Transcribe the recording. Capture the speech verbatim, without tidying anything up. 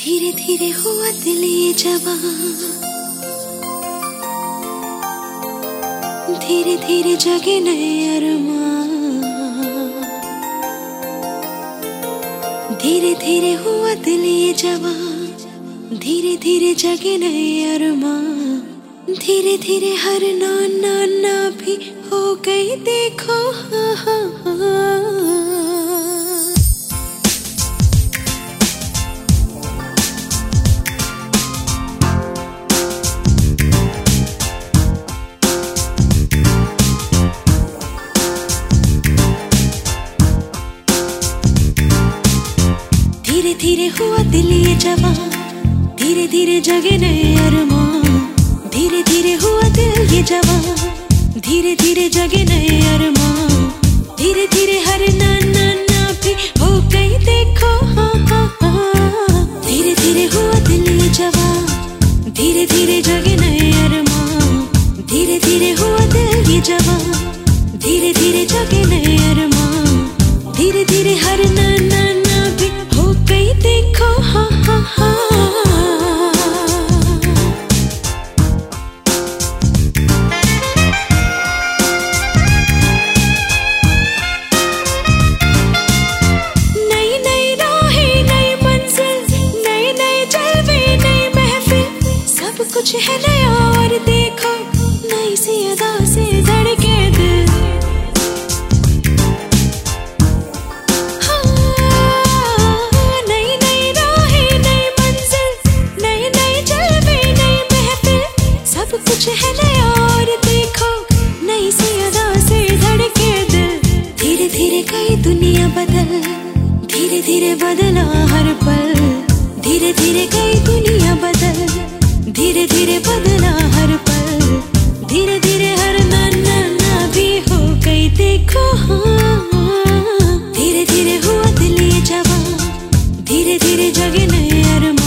धीरे धीरे हुआ दिल ये जवां, धीरे धीरे जगे नए अरमान। धीरे धीरे हुआ दिल ये जवां, धीरे धीरे जगे नए अरमान। धीरे धीरे हर ना ना ना भी हो गई देखो हाँ हाँ हाँ। धीरे धीरे हुआ दिल ये जवां, धीरे धीरे जगे नए अरमान। धीरे धीरे हुआ दिल ये जवां, धीरे धीरे जगे नए अरमान। धीरे धीरे हर ना ना ना भी हो गई देखो हाँ हाँ हाँ। धीरे धीरे हुआ दिल ये जवां, धीरे धीरे जगे नए अरमान। धीरे धीरे हुआ दिल ये जवां, धीरे धीरे जगे नए अरमान। धीरे धीरे हर ना ना ना भी हो गई देखो हाँ हाँ हाँ। नई नई राहें नई मंजिल, नए नए जलवे नई महफिल, सब कुछ है नया और देखो नई सी अदा से धड़के दिल। कुछ है नया और देखो नई सी अदा से धड़के दिल। धीरे धीरे कई दुनिया बदल, धीरे धीरे बदला हर पल। धीरे धीरे कई दुनिया बदल, धीरे धीरे बदला हर पल। धीरे धीरे हर ना ना ना भी हो गई देखो हाँ। धीरे धीरे हुआ दिल ये जवां, धीरे धीरे जगे नए अरमान।